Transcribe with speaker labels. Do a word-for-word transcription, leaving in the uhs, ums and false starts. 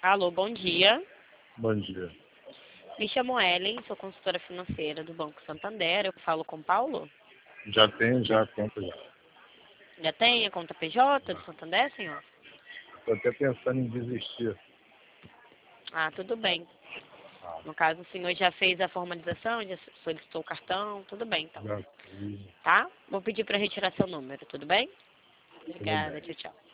Speaker 1: Alô, bom dia.
Speaker 2: Bom dia.
Speaker 1: Me chamo Ellen, sou consultora financeira do Banco Santander. Eu falo com Paulo?
Speaker 2: Já tenho, já conta já.
Speaker 1: Já tem a conta P J do Santander, senhor?
Speaker 2: Estou até pensando em desistir.
Speaker 1: Ah, tudo bem.
Speaker 2: Ah,
Speaker 1: No caso, o senhor já fez a formalização, já solicitou o cartão, tudo bem, então.
Speaker 2: já fiz.
Speaker 1: Tá? Vou pedir para retirar seu número, tudo bem?
Speaker 2: Tudo
Speaker 1: Obrigada,
Speaker 2: bem.
Speaker 1: tchau, tchau.